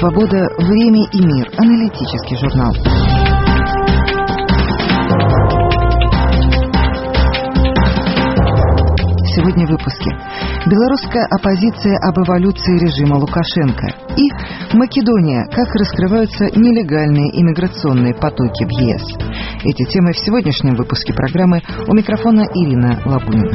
«Свобода. Время и мир». Аналитический журнал. Сегодня в выпуске. Белорусская оппозиция об эволюции режима Лукашенко. И Македония. Как раскрываются нелегальные иммиграционные потоки в ЕС. Эти темы в сегодняшнем выпуске программы. У микрофона Ирина Лабунина.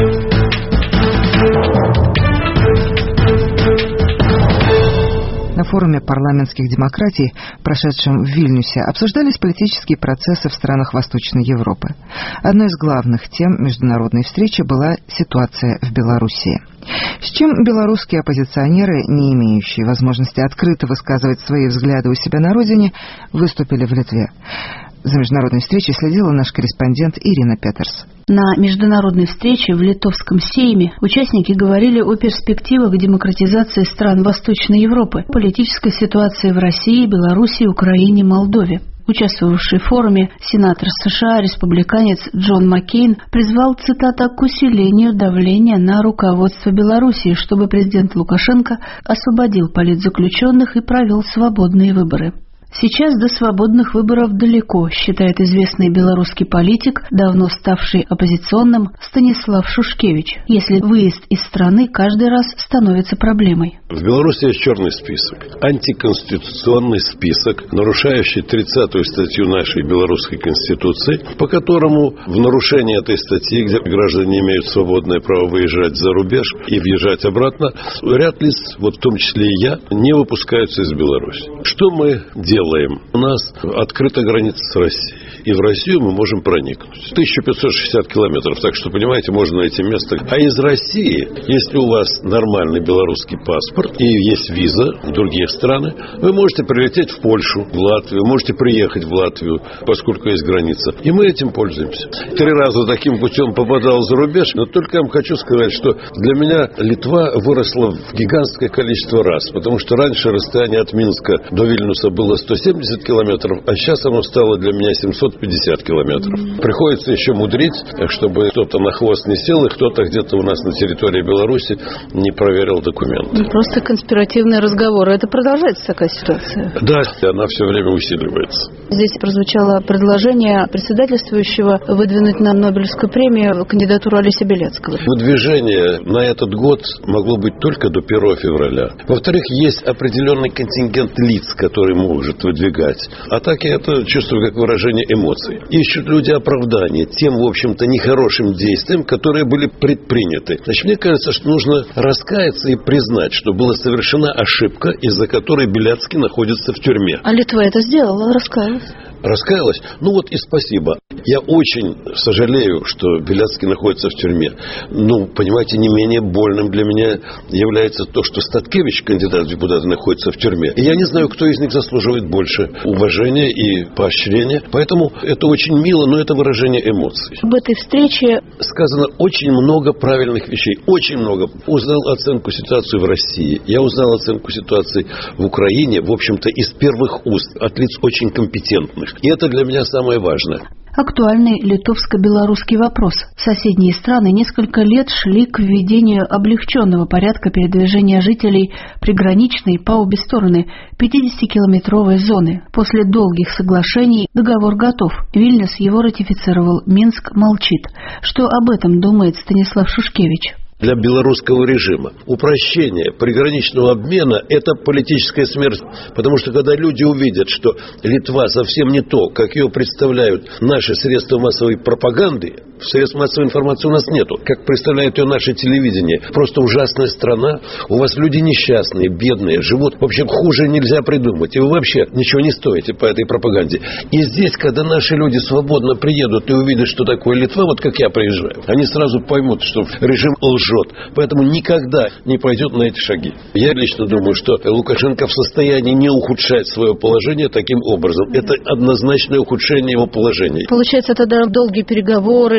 На форуме парламентских демократий, прошедшем в Вильнюсе, обсуждались политические процессы в странах Восточной Европы. Одной из главных тем международной встречи была ситуация в Белоруссии. С чем белорусские оппозиционеры, не имеющие возможности открыто высказывать свои взгляды у себя на родине, выступили в Литве. За международной встречей следила наш корреспондент Ирина Петерс. На международной встрече в Литовском Сейме участники говорили о перспективах демократизации стран Восточной Европы, политической ситуации в России, Белоруссии, Украине, Молдове. Участвовавший в форуме сенатор США, республиканец Джон Маккейн призвал, цитата, «к усилению давления на руководство Белоруссии, чтобы президент Лукашенко освободил политзаключенных и провел свободные выборы». Сейчас до свободных выборов далеко, считает известный белорусский политик, давно ставший оппозиционным, Станислав Шушкевич, если выезд из страны каждый раз становится проблемой. В Беларуси есть черный список, антиконституционный список, нарушающий 30-ю статью нашей белорусской конституции, по которому в нарушении этой статьи, где граждане имеют свободное право выезжать за рубеж и въезжать обратно, ряд лиц, вот в том числе и я, не выпускаются из Беларуси. Что мы делаем? У нас открыта граница с Россией. И в Россию мы можем проникнуть. 1560 километров. Так что, понимаете, можно найти место. А из России, если у вас нормальный белорусский паспорт и есть виза в другие страны, вы можете прилететь в Польшу, в Латвию, можете приехать в Латвию, поскольку есть граница. И мы этим пользуемся. 3 раза таким путем попадал за рубеж. Но только я вам хочу сказать, что для меня Литва выросла в гигантское количество раз. Потому что раньше расстояние от Минска до Вильнюса было 170 километров, а сейчас оно стало для меня 750 километров. Приходится еще мудрить, чтобы кто-то на хвост не сел, и кто-то где-то у нас на территории Беларуси не проверил документы. Просто конспиративные разговоры. Это продолжается такая ситуация? Да, она все время усиливается. Здесь прозвучало предложение председательствующего выдвинуть на Нобелевскую премию кандидатуру Олеся Белецкого. Выдвижение на этот год могло быть только до 1 февраля. Во-вторых, есть определенный контингент лиц, который может выдвигать. А так я это чувствую как выражение эмоций. Ищут люди оправдания тем, в общем-то, нехорошим действиям, которые были предприняты. Значит, мне кажется, что нужно раскаяться и признать, что была совершена ошибка, из-за которой Белецкий находится в тюрьме. А Литва это сделала, раскаялась? Раскаялась? Ну вот и спасибо. Я очень сожалею, что Белецкий находится в тюрьме. Ну, понимаете, не менее больным для меня является то, что Статкевич, кандидат в депутаты, находится в тюрьме. И я не знаю, кто из них заслуживает больше уважения и поощрения. Поэтому это очень мило, но это выражение эмоций. Об этой встрече сказано очень много правильных вещей. Очень много. Узнал оценку ситуации в России. Я узнал оценку ситуации в Украине, в общем-то, из первых уст, от лиц очень компетентных. И это для меня самое важное. Актуальный литовско-белорусский вопрос. Соседние страны несколько лет шли к введению облегченного порядка передвижения жителей приграничной по обе стороны 50-километровой зоны. После долгих соглашений договор готов. Вильнюс его ратифицировал, Минск молчит. Что об этом думает Станислав Шушкевич? Для белорусского режима упрощение приграничного обмена – это политическая смерть. Потому что когда люди увидят, что Литва совсем не то, как ее представляют наши средства массовой пропаганды, средств массовой информации у нас нету, как представляет ее наше телевидение. Просто ужасная страна, у вас люди несчастные, бедные, живут. В общем, хуже нельзя придумать. И вы вообще ничего не стоите по этой пропаганде. И здесь, когда наши люди свободно приедут и увидят, что такое Литва, вот как я приезжаю, они сразу поймут, что режим лжет. Поэтому никогда не пойдет на эти шаги. Я лично думаю, что Лукашенко в состоянии не ухудшать свое положение таким образом. Это однозначное ухудшение его положения. Получается, тогда долгие переговоры,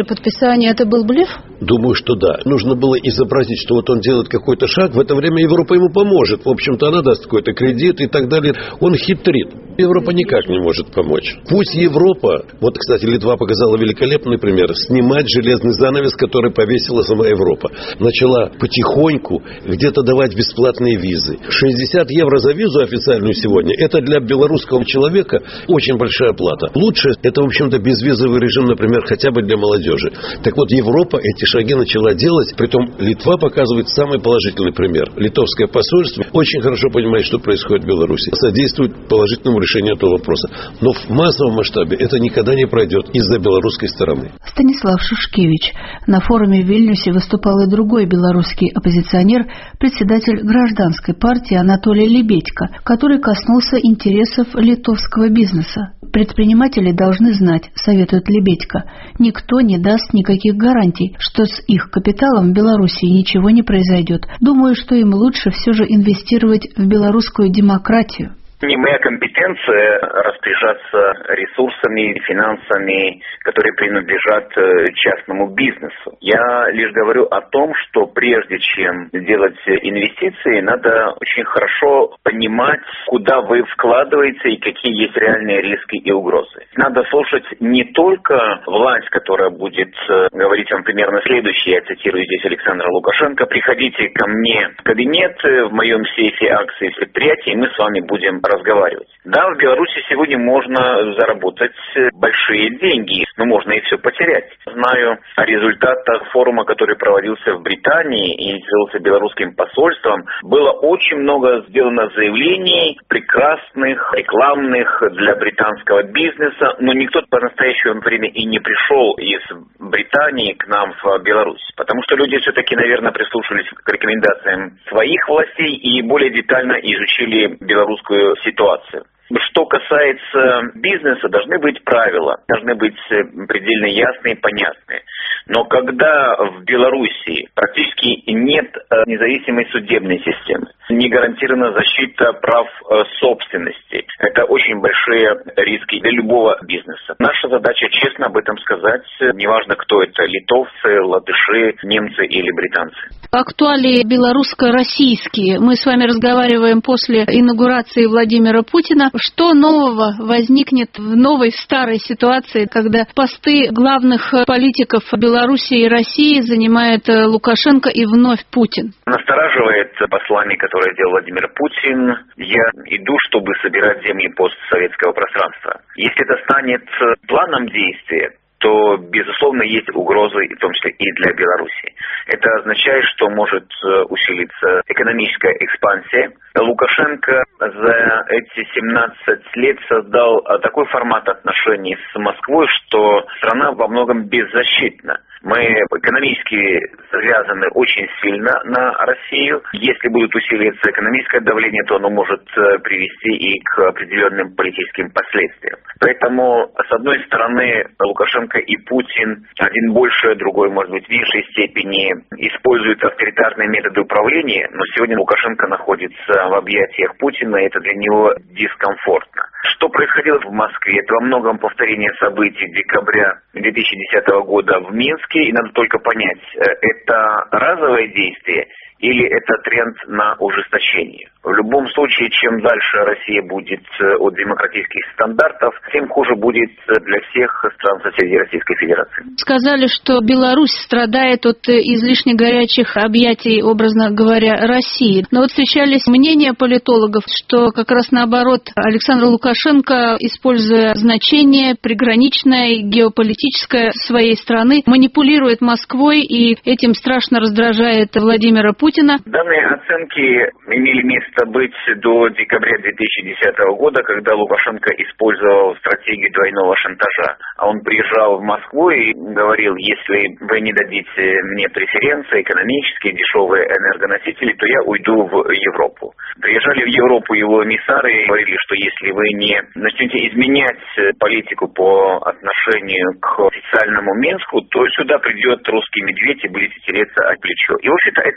подписание это был блеф? Думаю, что да. Нужно было изобразить, что вот он делает какой-то шаг, в это время Европа ему поможет. В общем-то, она даст какой-то кредит и так далее. Он хитрит. Европа никак не может помочь. Пусть Европа, вот, кстати, Литва показала великолепный пример, снимать железный занавес, который повесила сама Европа. Начала потихоньку где-то давать бесплатные визы. 60 евро за визу официальную сегодня, это для белорусского человека очень большая плата. Лучше это, в общем-то, безвизовый режим, например, хотя бы для молодежи. Так вот, Европа эти шаги начала делать, притом Литва показывает самый положительный пример. Литовское посольство очень хорошо понимает, что происходит в Беларуси, содействует положительному решению этого вопроса. Но в массовом масштабе это никогда не пройдет из-за белорусской стороны. Станислав Шушкевич. На форуме в Вильнюсе выступал и другой белорусский оппозиционер, председатель гражданской партии Анатолий Лебедько, который коснулся интересов литовского бизнеса. Предприниматели должны знать, советует Лебедько, никто не даст никаких гарантий, что с их капиталом в Белоруссии ничего не произойдет. Думаю, что им лучше все же инвестировать в белорусскую демократию. Не моя компетенция распоряжаться ресурсами, финансами, которые принадлежат частному бизнесу. Я лишь говорю о том, что прежде чем делать инвестиции, надо очень хорошо понимать, куда вы вкладываете и какие есть реальные риски и угрозы. Надо слушать не только власть, которая будет говорить вам примерно следующее, я цитирую здесь Александра Лукашенко: «Приходите ко мне в кабинет, в моем сейфе акций предприятий, и мы с вами будем разговаривать». Да, в Беларуси сегодня можно заработать большие деньги, но можно и все потерять. Знаю о результатах форума, который проводился в Британии и инициировался белорусским посольством. Было очень много сделано заявлений, прекрасных, рекламных для британского бизнеса, но никто по настоящему времени и не пришел из Британии к нам в Беларусь. Потому что люди все-таки, наверное, прислушались к рекомендациям своих властей и более детально изучили белорусскую ситуацию. Что касается бизнеса, должны быть правила, должны быть предельно ясные и понятные. Но когда в Беларуси практически нет независимой судебной системы, не гарантирована защита прав собственности, это очень большие риски для любого бизнеса. Наша задача честно об этом сказать, неважно кто это, литовцы, латыши, немцы или британцы. Актуалии белорусско-российские. Мы с вами разговариваем после инаугурации Владимира Путина. Что нового возникнет в новой, старой ситуации, когда посты главных политиков Беларуси и России занимает Лукашенко и вновь Путин? Настораживает послание, которое сделал Владимир Путин. Я иду, чтобы собирать земли постсоветского пространства. Если это станет планом действия, то, безусловно, есть угрозы, в том числе и для Беларуси. Это означает, что может усилиться экономическая экспансия. Лукашенко за эти 17 лет создал такой формат отношений с Москвой, что страна во многом беззащитна. Мы экономически завязаны очень сильно на Россию. Если будет усиливаться экономическое давление, то оно может привести и к определенным политическим последствиям. Поэтому, с одной стороны, Лукашенко и Путин, один больше, другой, может быть, в меньшей степени, используют авторитарные методы управления, но сегодня Лукашенко находится в объятиях Путина, и это для него дискомфортно. Что происходило в Москве? Это во многом повторение событий декабря 2010 года в Минске, и надо только понять, это разовое действие или это тренд на ужесточение. В любом случае, чем дальше Россия будет от демократических стандартов, тем хуже будет для всех стран соседей Российской Федерации. Сказали, что Беларусь страдает от излишне горячих объятий, образно говоря, России. Но вот встречались мнения политологов, что как раз наоборот, Александр Лукашенко, используя значение приграничное, геополитическое своей страны, манипулирует Москвой и этим страшно раздражает Владимира Путина. Данные оценки имели место быть до декабря 2010 года, когда Лукашенко использовал стратегию двойного шантажа. Он приезжал в Москву и говорил: если вы не дадите мне преференции, экономические, дешевые энергоносители, то я уйду в Европу. Приезжали в Европу его эмиссары и говорили, что если вы не начнете изменять политику по отношению к официальному Минску, то сюда придет русский медведь и будете тереться о плечо. И, в общем-то, это работает.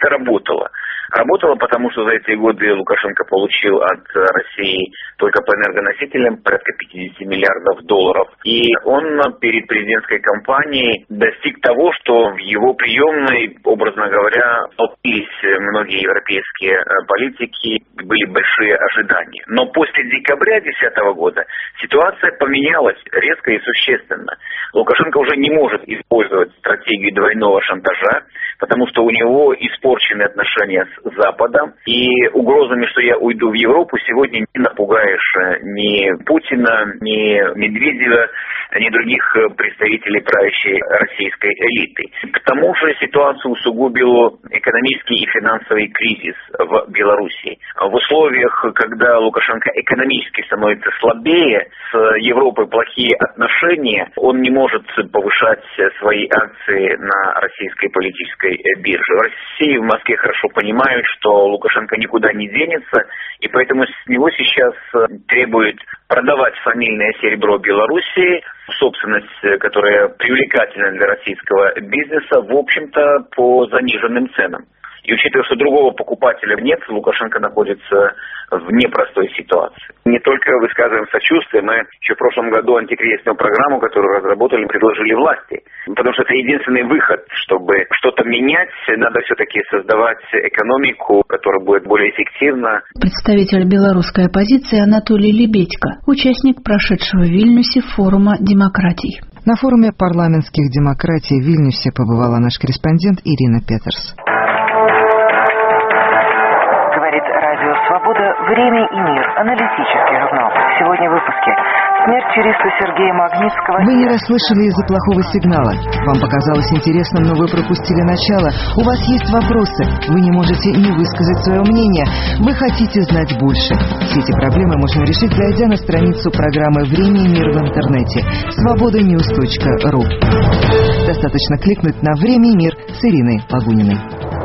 работала. Работала, потому что за эти годы Лукашенко получил от России только по энергоносителям порядка 50 миллиардов долларов. И он перед президентской кампанией достиг того, что в его приемной, образно говоря, толпились многие европейские политики, были большие ожидания. Но после декабря 2010 года ситуация поменялась резко и существенно. Лукашенко уже не может использовать стратегию двойного шантажа, потому что у него испорчены отношения с Западом, и угрозами, что я уйду в Европу, сегодня не напугаешь ни Путина, ни Медведева, ни других представителей правящей российской элиты. К тому же ситуацию усугубил экономический и финансовый кризис в Беларуси. В условиях, когда Лукашенко экономически становится слабее, с Европой плохие отношения, он не может повышать свои акции на российской политической бирже. В России, в Москве хорошо понимают, что Лукашенко никуда не денется, и поэтому с него сейчас требует продавать фамильное серебро Белоруссии, собственность, которая привлекательна для российского бизнеса, в общем-то, по заниженным ценам. И учитывая, что другого покупателя нет, Лукашенко находится в непростой ситуации. Не только высказываем сочувствие, мы еще в прошлом году антикризисную программу, которую разработали, предложили власти. Потому что это единственный выход, чтобы что-то менять, надо все-таки создавать экономику, которая будет более эффективна. Представитель белорусской оппозиции Анатолий Лебедько, участник прошедшего в Вильнюсе форума демократий. На форуме парламентских демократий в Вильнюсе побывала наш корреспондент Ирина Петерс. Радио «Свобода. Время и мир». Аналитический журнал. Сегодня в выпуске. Смерть юриста Сергея Магнитского. Вы не расслышали из-за плохого сигнала. Вам показалось интересным, но вы пропустили начало. У вас есть вопросы. Вы не можете не высказать свое мнение. Вы хотите знать больше. Все эти проблемы можно решить, зайдя на страницу программы «Время и мир» в интернете. Svobodanews.ru. Достаточно кликнуть на «Время и мир» с Ириной Лагуниной.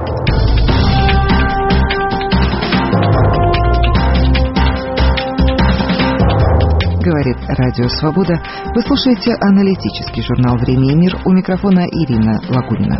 Говорит Радио Свобода. Вы слушаете аналитический журнал «Время и мир». У микрофона Ирина Лагунина.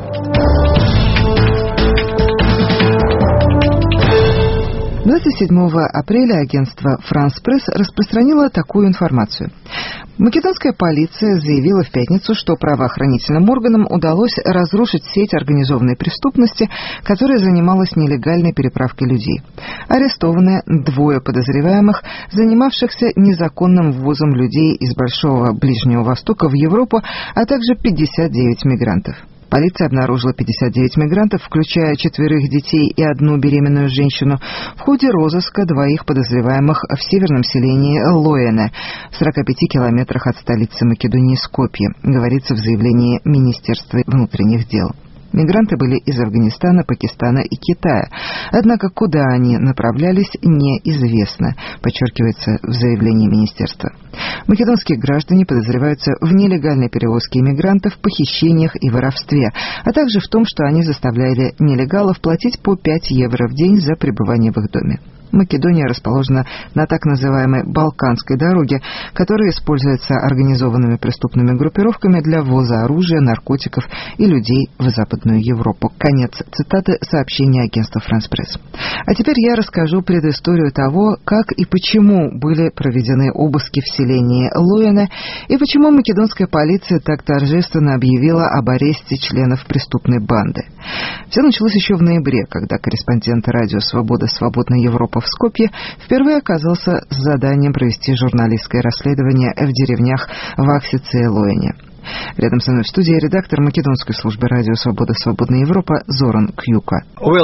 27 апреля агентство «Франс Пресс» распространило такую информацию. Македонская полиция заявила в пятницу, что правоохранительным органам удалось разрушить сеть организованной преступности, которая занималась нелегальной переправкой людей. Арестованы 2 подозреваемых, занимавшихся незаконным ввозом людей из Большого Ближнего Востока в Европу, а также 59 мигрантов. Полиция обнаружила 59 мигрантов, включая 4 детей и 1 беременную женщину, в ходе розыска 2 подозреваемых в северном селении Лоене, в 45 километрах от столицы Македонии Скопье, говорится в заявлении Министерства внутренних дел. Мигранты были из Афганистана, Пакистана и Китая. Однако куда они направлялись, неизвестно, подчеркивается в заявлении министерства. Македонские граждане подозреваются в нелегальной перевозке иммигрантов, похищениях и воровстве, а также в том, что они заставляли нелегалов платить по 5 евро в день за пребывание в их доме. Македония расположена на так называемой Балканской дороге, которая используется организованными преступными группировками для ввоза оружия, наркотиков и людей в Западную Европу. Конец цитаты сообщения агентства «Франс Пресс». А теперь я расскажу предысторию того, как и почему были проведены обыски в селении Лоене и почему македонская полиция так торжественно объявила об аресте членов преступной банды. Все началось еще в ноябре, когда корреспондент радио «Свобода. Свободная Европа» в Скопье впервые оказался с заданием провести журналистское расследование в деревнях Вахсице и Лоене. Рядом со мной в студии редактор македонской службы радио «Свобода. Свободная Европа» Зоран Кьюка.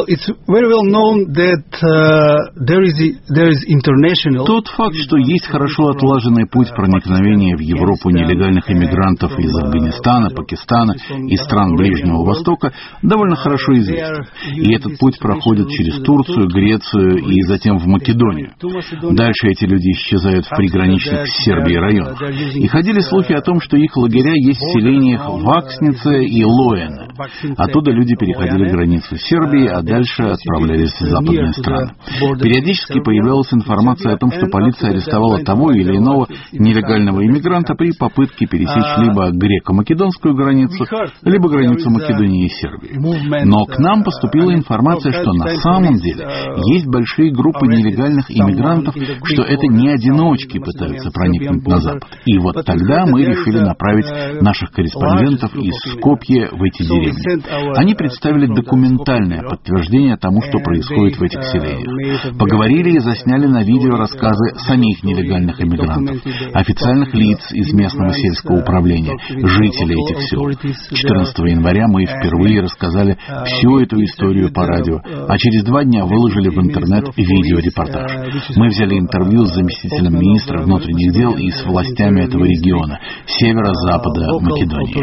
Тот факт, что есть хорошо отлаженный путь проникновения в Европу нелегальных иммигрантов из Афганистана, Пакистана и стран Ближнего Востока, довольно хорошо известен. И этот путь проходит через Турцию, Грецию и затем в Македонию. Дальше эти люди исчезают в приграничных с Сербией районах. И ходили слухи о том, что их лагеря есть есть в селениях Вакснице и Лоене. Оттуда люди переходили границу Сербии, а дальше отправлялись в западные страны. Периодически появлялась информация о том, что полиция арестовала того или иного нелегального иммигранта при попытке пересечь либо греко-македонскую границу, либо границу Македонии и Сербии. Но к нам поступила информация, что на самом деле есть большие группы нелегальных иммигрантов, что это не одиночки пытаются проникнуть на Запад. И вот тогда мы решили направить наших корреспондентов из Скопье в эти деревни. Они представили документальное подтверждение тому, что происходит в этих селениях. Поговорили и засняли на видео рассказы самих нелегальных иммигрантов, официальных лиц из местного сельского управления, жителей этих сел. 14 января мы впервые рассказали всю эту историю по радио, а через 2 дня выложили в интернет видеорепортаж. Мы взяли интервью с заместителем министра внутренних дел и с властями этого региона, северо-запада Македонии.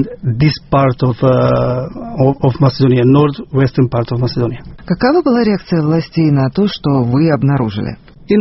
Какова была реакция властей на то, что вы обнаружили? В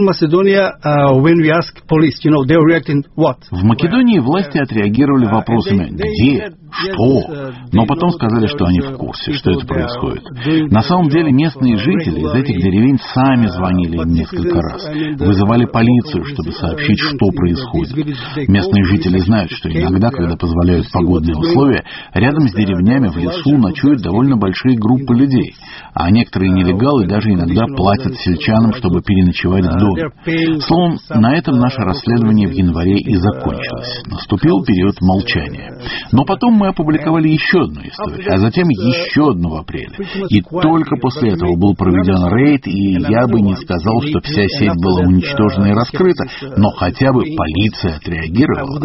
Македонии власти отреагировали вопросами «где?», «что?», но потом сказали, что они в курсе, что это происходит. На самом деле местные жители из этих деревень сами звонили им несколько раз, вызывали полицию, чтобы сообщить, что происходит. Местные жители знают, что иногда, когда позволяют погодные условия, рядом с деревнями в лесу ночуют довольно большие группы людей, а некоторые нелегалы даже иногда платят сельчанам, чтобы переночевать в доме. Словом, на этом наше расследование в январе и закончилось. Наступил период молчания. Но потом мы опубликовали еще одну историю, а затем еще одну в апреле. И только после этого был проведен рейд, и я бы не сказал, что вся сеть была уничтожена и раскрыта, но хотя бы полиция отреагировала.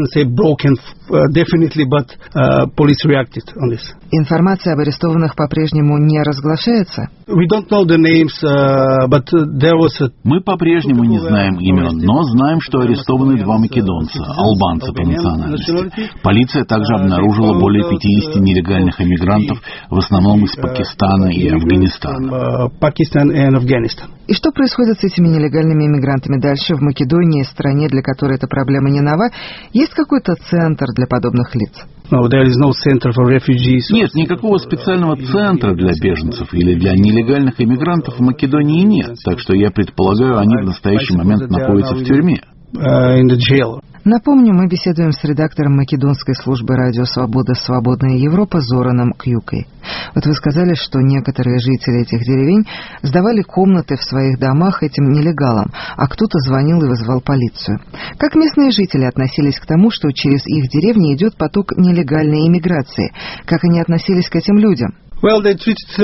Информация об арестованных по-прежнему не разглашается? Мы по-прежнему не знаем имен, но знаем, что арестованы 2 македонца, албанца по национальности. Полиция также обнаружила более 50 нелегальных иммигрантов, в основном из Пакистана и Афганистана. И что происходит с этими нелегальными иммигрантами дальше в Македонии, стране, для которой эта проблема не нова? Есть какой-то центр для подобных лиц? Нет, никакого специального центра для беженцев или для нелегальных иммигрантов в Македонии нет, так что я предполагаю, они в настоящий момент находятся в тюрьме. Напомню, мы беседуем с редактором македонской службы «Радио Свобода. Свободная Европа» Зораном Кьюкой. Вот вы сказали, что некоторые жители этих деревень сдавали комнаты в своих домах этим нелегалам, а кто-то звонил и вызывал полицию. Как местные жители относились к тому, что через их деревни идет поток нелегальной иммиграции? Как они относились к этим людям? Они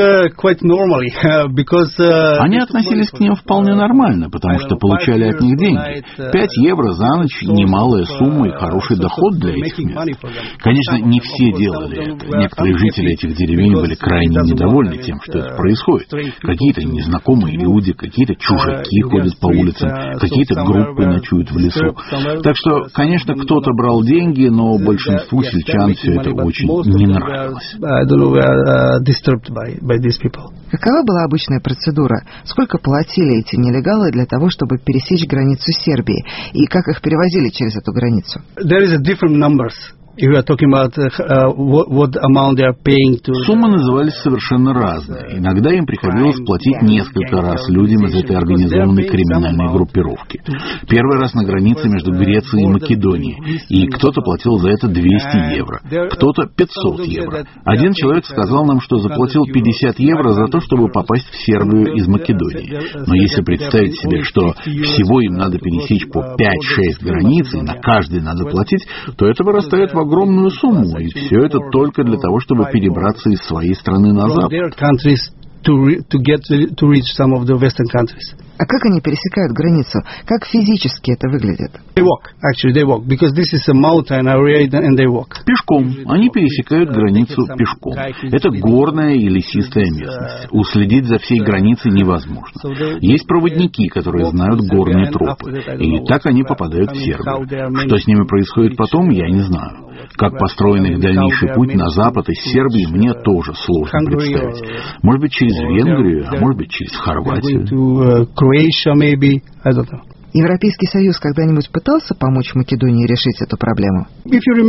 относились к ним вполне нормально, потому что получали от них деньги. 5 евро за ночь – немалая сумма и хороший доход для этих мест. Конечно, не все делали это. Некоторые жители этих деревень были крайне недовольны тем, что это происходит. Какие-то незнакомые люди, какие-то чужаки ходят по улицам, какие-то группы ночуют в лесу. Так что, конечно, кто-то брал деньги, но большинству сельчан все это очень не нравилось. Какова была обычная процедура? Сколько платили эти нелегалы для того, чтобы пересечь границу Сербии? И как их перевозили через эту границу? Суммы назывались совершенно разные. Иногда им приходилось платить несколько раз людям из этой организованной криминальной группировки. Первый раз на границе между Грецией и Македонией. И кто-то платил за это 200 евро, кто-то 500 евро. Один человек сказал нам, что заплатил 50 евро за то, чтобы попасть в Сербию из Македонии. Но если представить себе, что всего им надо пересечь по 5-6 границ, и на каждой надо платить, то это вырастает в огромную сумму, и все это только для того, чтобы перебраться из своей страны на Запад. А как они пересекают границу? Как физически это выглядит? Пешком. Они пересекают границу пешком. Это горная и лесистая местность. Уследить за всей границей невозможно. Есть проводники, которые знают горные тропы. И так они попадают в Сербию. Что с ними происходит потом, я не знаю. Как построен их дальнейший путь на запад из Сербии, мне тоже сложно представить. Может быть, через Венгрию, а может быть, через Хорватию. Европейский Союз когда-нибудь пытался помочь Македонии решить эту проблему? Если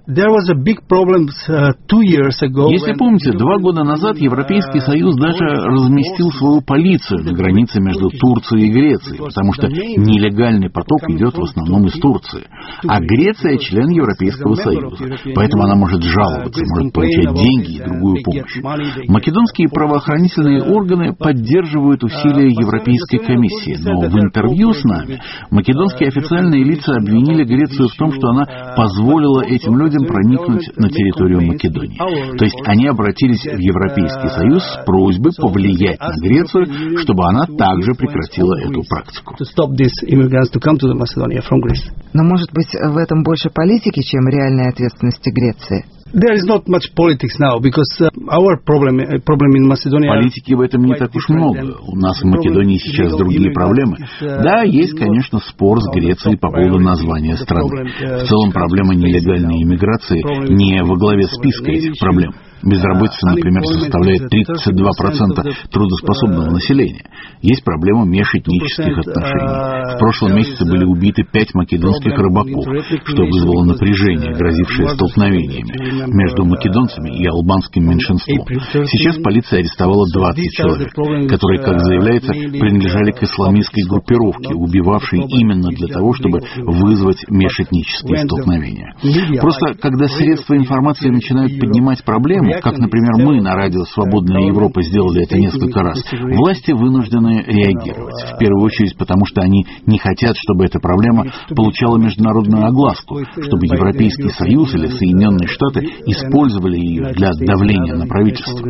помните, 2 года назад Европейский Союз даже разместил свою полицию на границе между Турцией и Грецией, потому что нелегальный поток идет в основном из Турции. А Греция – член Европейского Союза, поэтому она может жаловаться, может получать деньги и другую помощь. Македонские правоохранительные органы поддерживают усилия Европейской комиссии, но в интервью с нами македонские официальные лица обвинили Грецию в том, что она позволила этим людям проникнуть на территорию Македонии. То есть они обратились в Европейский Союз с просьбой повлиять на Грецию, чтобы она также прекратила эту практику. Но, может быть, в этом больше политики, чем реальной ответственности Греции? Политики в этом не так уж много. У нас в Македонии сейчас другие проблемы. Да, есть, конечно, спор с Грецией по поводу названия страны. В целом проблема нелегальной иммиграции не во главе списка этих проблем. Безработица, например, составляет 32% трудоспособного населения. Есть проблема межэтнических отношений. В прошлом месяце были убиты 5 македонских рыбаков, что вызвало напряжение, грозившее столкновениями между македонцами и албанским меньшинством. Сейчас полиция арестовала 20 человек, которые, как заявляется, принадлежали к исламистской группировке, убивавшей именно для того, чтобы вызвать межэтнические столкновения. Просто, когда средства информации начинают поднимать проблему, как, например, мы на радио «Свободная Европа» сделали это несколько раз, власти вынуждены реагировать. В первую очередь потому, что они не хотят, чтобы эта проблема получала международную огласку, чтобы Европейский Союз или Соединенные Штаты использовали ее для давления на правительство.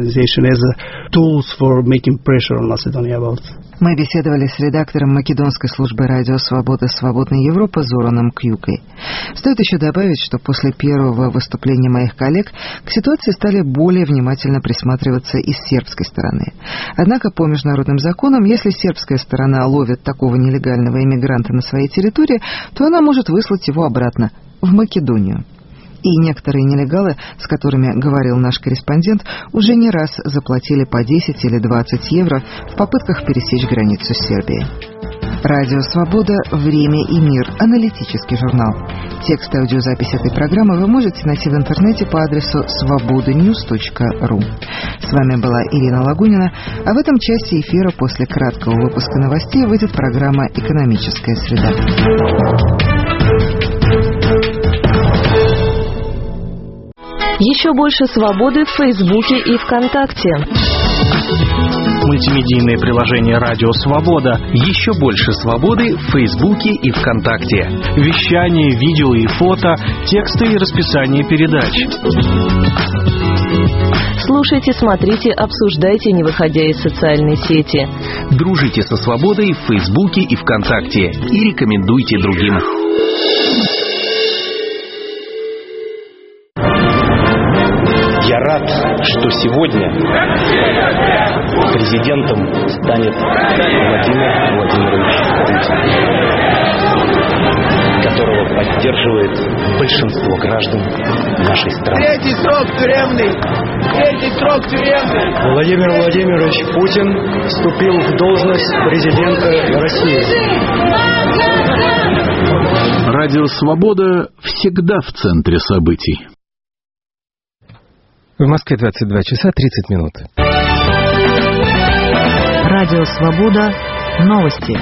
Мы беседовали с редактором македонской службы радио «Свобода. Свободная Европа» Зораном Кьюкой. Стоит еще добавить, что после первого выступления моих коллег к ситуации стали более внимательно присматриваться и с сербской стороны. Однако по международным законам, если сербская сторона ловит такого нелегального иммигранта на своей территории, то она может выслать его обратно, в Македонию. И некоторые нелегалы, с которыми говорил наш корреспондент, уже не раз заплатили по 10 или 20 евро в попытках пересечь границу с Сербией. Радио «Свобода. Время и мир». Аналитический журнал. Текст и аудиозапись этой программы вы можете найти в интернете по адресу svobodanews.ru. С вами была Ирина Лагунина, а в этом части эфира после краткого выпуска новостей выйдет программа «Экономическая среда». Еще больше свободы в Фейсбуке и ВКонтакте. Мультимедийное приложение «Радио Свобода». Еще больше свободы в Фейсбуке и ВКонтакте. Вещание, видео и фото, тексты и расписание передач. Слушайте, смотрите, обсуждайте, не выходя из социальной сети. Дружите со свободой в Фейсбуке и ВКонтакте. И рекомендуйте другим. Я рад, что сегодня президентом станет Владимир Владимирович Путин, которого поддерживает большинство граждан нашей страны. Третий срок тюремный! Владимир Владимирович Путин вступил в должность президента России. Радио «Свобода» всегда в центре событий. В Москве 22 часа 30 минут. Радио «Свобода». Новости.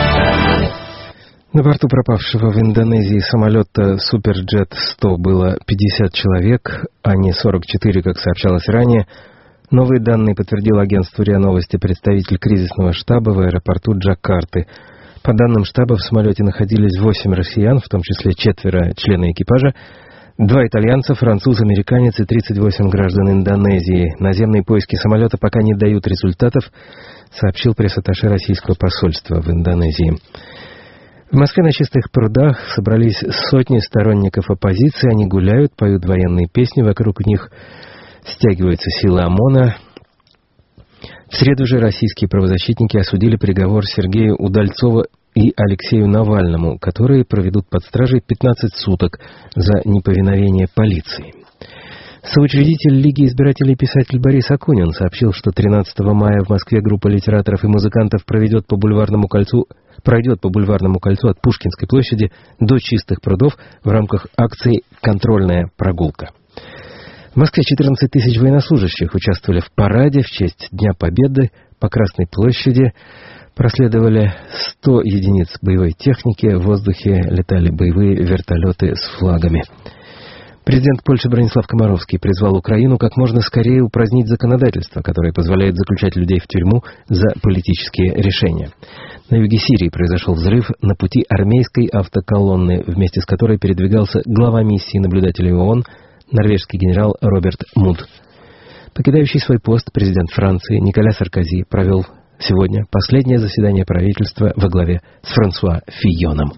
На борту пропавшего в Индонезии самолета Суперджет-100 было 50 человек, а не 44, как сообщалось ранее. Новые данные подтвердил агентству РИА Новости представитель кризисного штаба в аэропорту Джакарты. По данным штаба, в самолете находились 8 россиян, в том числе 4 члена экипажа, 2 итальянца, француз, американец и 38 граждан Индонезии. Наземные поиски самолета пока не дают результатов, сообщил пресс-атташе российского посольства в Индонезии. В Москве на Чистых прудах собрались сотни сторонников оппозиции. Они гуляют, поют военные песни, вокруг них стягиваются силы ОМОНа. В среду же российские правозащитники осудили приговор Сергею Удальцову и Алексею Навальному, которые проведут под стражей 15 суток за неповиновение полиции. Соучредитель Лиги избирателей писатель Борис Акунин сообщил, что 13 мая в Москве группа литераторов и музыкантов пройдет по Бульварному кольцу от Пушкинской площади до Чистых прудов в рамках акции «Контрольная прогулка». В Москве 14 тысяч военнослужащих участвовали в параде в честь Дня Победы. По Красной площади проследовали 100 единиц боевой техники, в воздухе летали боевые вертолеты с флагами. Президент Польши Бронислав Комаровский призвал Украину как можно скорее упразднить законодательство, которое позволяет заключать людей в тюрьму за политические решения. На юге Сирии произошел взрыв на пути армейской автоколонны, вместе с которой передвигался глава миссии наблюдателей ООН, норвежский генерал Роберт Муд. Покидающий свой пост президент Франции Николя Саркози провел сегодня последнее заседание правительства во главе с Франсуа Фийоном.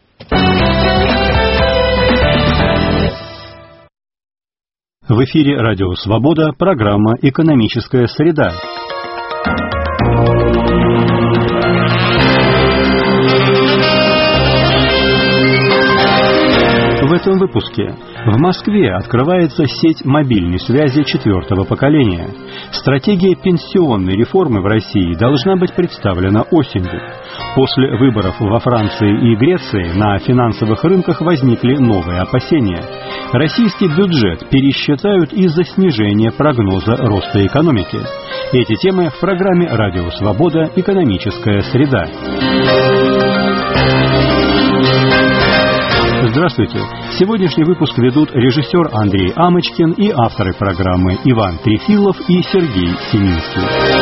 В эфире «Радио Свобода», программа «Экономическая среда». В этом выпуске. В Москве открывается сеть мобильной связи 4-го поколения. Стратегия пенсионной реформы в России должна быть представлена осенью. После выборов во Франции и Греции на финансовых рынках возникли новые опасения. Российский бюджет пересчитают из-за снижения прогноза роста экономики. Эти темы в программе «Радио Свобода. Экономическая среда». Здравствуйте! Сегодняшний выпуск ведут режиссер Андрей Амочкин и авторы программы Иван Трефилов и Сергей Семинский.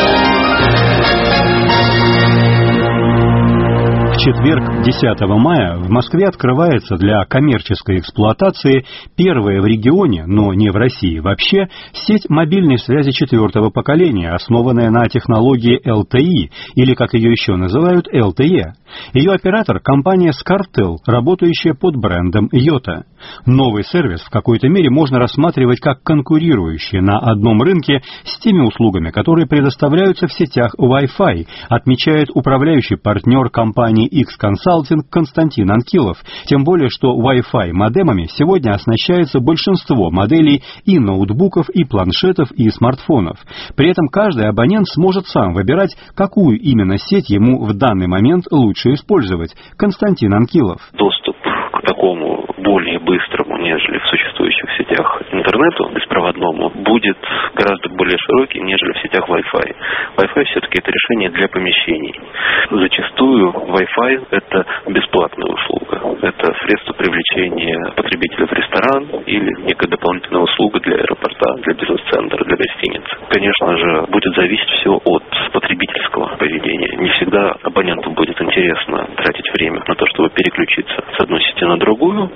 В четверг, 10 мая, в Москве открывается для коммерческой эксплуатации первая в регионе, но не в России вообще, сеть мобильной связи 4-го поколения, основанная на технологии LTE, или, как ее еще называют, LTE. Ее оператор – компания ScarTel, работающая под брендом Yota. Новый сервис в какой-то мере можно рассматривать как конкурирующий на одном рынке с теми услугами, которые предоставляются в сетях Wi-Fi, отмечает управляющий партнер компании X-Consulting Константин Анкилов. Тем более, что Wi-Fi модемами сегодня оснащается большинство моделей и ноутбуков, и планшетов, и смартфонов. При этом каждый абонент сможет сам выбирать, какую именно сеть ему в данный момент лучше использовать. Константин Анкилов. Доступ к такому более быстрому, нежели в существующих сетях интернету беспроводному, будет гораздо более широкий, нежели в сетях Wi-Fi. Wi-Fi все-таки это решение для помещений. Зачастую Wi-Fi это бесплатная услуга. Это средство привлечения потребителя в ресторан или некая дополнительная услуга для аэропорта, для бизнес-центра, для гостиницы. Конечно же, будет зависеть все от потребительского поведения. Не всегда абоненту будет интересно тратить время на то, чтобы переключиться с одной сети на другую,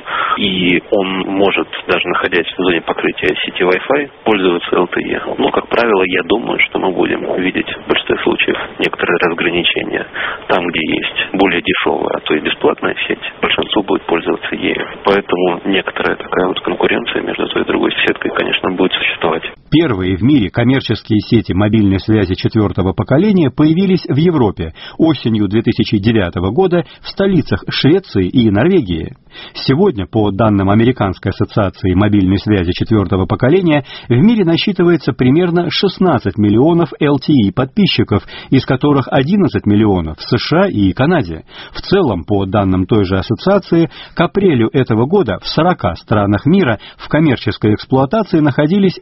и он может, даже находясь в зоне покрытия сети Wi-Fi, пользоваться LTE. Но, как правило, я думаю, что мы будем видеть в большинстве случаев некоторые разграничения. Там, где есть более дешевая, а то и бесплатная сеть, большинство будет пользоваться ею. Поэтому некоторая такая вот конкуренция между той и другой сеткой, конечно, будет существовать. Первые в мире коммерческие сети мобильной связи 4-го поколения появились в Европе осенью 2009 года в столицах Швеции и Норвегии. Сегодня, по данным Американской ассоциации мобильной связи 4-го поколения, в мире насчитывается примерно 16 миллионов LTE подписчиков, из которых 11 миллионов в США и Канаде. В целом, по данным той же ассоциации, к апрелю этого года в 40 странах мира в коммерческой эксплуатации находились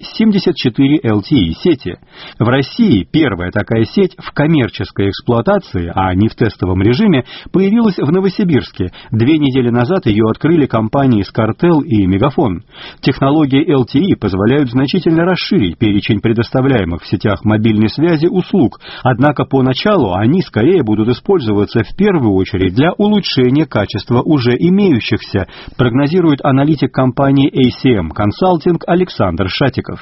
74 LTE сети. В России первая такая сеть в коммерческой эксплуатации, а не в тестовом режиме, появилась в Новосибирске. 2 недели назад ее открыли компании ScarTel и Мегафон. Технологии LTE позволяют значительно расширить перечень предоставляемых в сетях мобильной связи услуг, однако поначалу они скорее будут использоваться в первую очередь для улучшения качества уже имеющихся, прогнозирует аналитик компании ACM Consulting Александр Шатиков. Мы ожидаем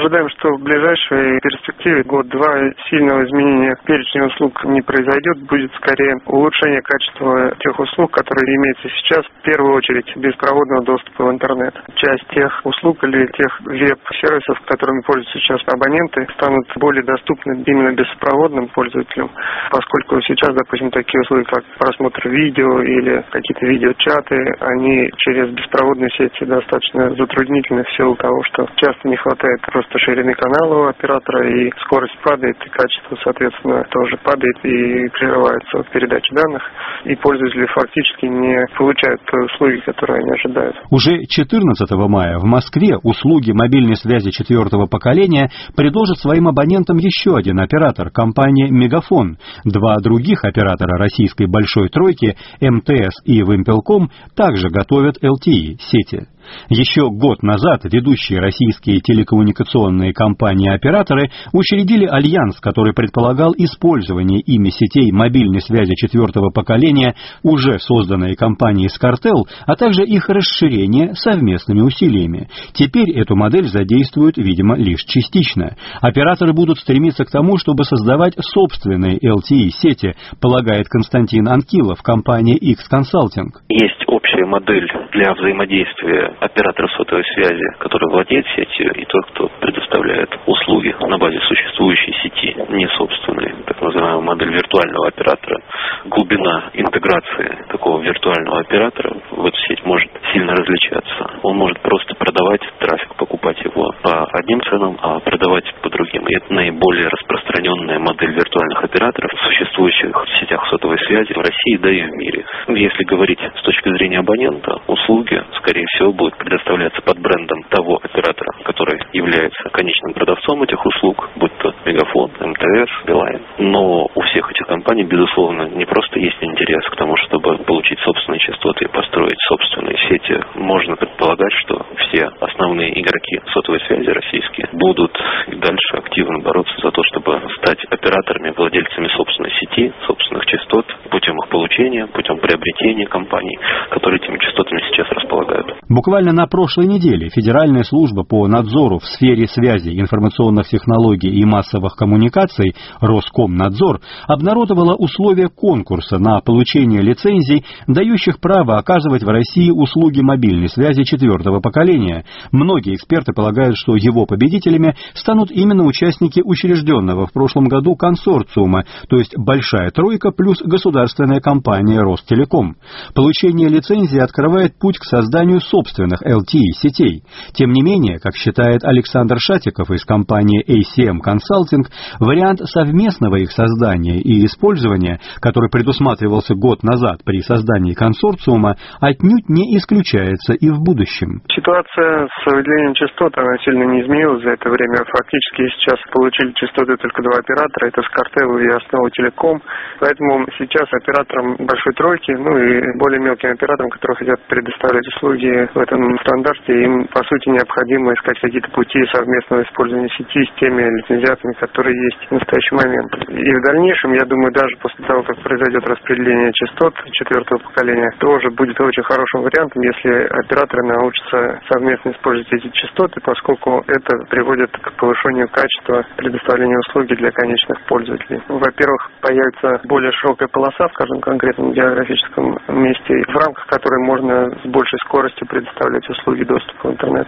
ожидаем, что в ближайшей перспективе, год-два, сильного изменения перечня услуг не произойдет. Будет скорее улучшение качества тех услуг, которые имеются сейчас, в первую очередь беспроводного доступа в интернет. Часть тех услуг или тех веб-сервисов, которыми пользуются сейчас абоненты, станут более доступны именно беспроводным пользователям, поскольку сейчас, допустим, такие услуги, как просмотр видео или какие-то видеочаты, они через беспроводные сети достаточно затруднительны в силу того, что часто не хватает просто ширины канала у оператора, и скорость падает, и качество, соответственно, тоже падает, и прерывается передача данных, и пользователи фактически не получают той услуги, которые они ожидают. Уже 14 мая в Москве услуги мобильной связи 4-го поколения предложит своим абонентам еще один оператор – компания «Мегафон». Два других оператора российской большой тройки – МТС и Вимпелком – также готовят LTE-сети. Еще год назад ведущие российские телекоммуникационные компании-операторы учредили альянс, который предполагал использование ими сетей мобильной связи 4-го поколения, уже созданной компанией Scartel, а также их расширение совместными усилиями. Теперь эту модель задействуют, видимо, лишь частично. Операторы будут стремиться к тому, чтобы создавать собственные LTE-сети, полагает Константин Анкилов, компания X-Consulting. Есть общая модель для взаимодействия оператора сотовой связи, который владеет сетью, и тот, кто предоставляет услуги на базе существующей сети, не собственной, так называемая модель виртуального оператора. Глубина интеграции такого виртуального оператора в эту сеть может сильно различаться. Он может просто продавать трафик, покупать его по одним ценам, а продавать по другим. И это наиболее распространенная модель виртуальных операторов, существующих в сетях сотовой связи в России, да и в мире. Если говорить с точки зрения абонента, услуги, скорее всего, будут предоставляться под брендом того оператора, который является конечным продавцом этих услуг, будь то Мегафон, МТС, Билайн. Но у всех этих компаний, безусловно, не просто есть интерес к тому, чтобы получить собственные частоты и построить собственные сети. Можно предполагать, что все основные игроки сотовой связи российские будут и дальше активно бороться за то, чтобы стать операторами, владельцами собственной сети, собственных частот, путем их получения, путем приобретения компаний, которые этими частотами сейчас располагают. Буквально на прошлой неделе Федеральная служба по надзору в сфере связи, информационных технологий и массовых коммуникаций Роскомнадзор обнародовала условия конкурса на получение лицензий, дающих право оказывать в России услуги мобильной связи 4-го поколения. Многие эксперты полагают, что его победителями станут именно участники учрежденного в прошлом году консорциума, то есть большая тройка плюс государственная компания Ростелеком. Получение лицензии открывает путь к созданию собственных LTE-сетей. Тем не менее, как считает Александр Шатиков из компании ACM Consulting, вариант совместного их создания и использования, который предусматривался год назад при создании консорциума, отнюдь не исключается и в будущем. Ситуация с выделением частот, она сильно не изменилась за это время. Фактически сейчас получили частоты только два оператора, это Scartel и Основа Телеком. Поэтому сейчас операторам большой тройки, и более мелким операторам, которые хотят предоставлять услуги в этом стандарте, им, по сути, необходимо искать какие-то пути совместного использования сети с теми лицензиатами, которые есть в настоящий момент. И в дальнейшем, я думаю, даже после того, как произойдет распределение частот 4-го поколения, тоже будет очень хорошим вариантом, если операторы научатся совместно использовать эти частоты, поскольку это приводит к повышению качества предоставления услуги для конечных пользователей. Во-первых, появится более широкая полоса в каждом конкретном географическом месте, в рамках которой можно с большей скоростью предоставлять услуги доступа в интернет.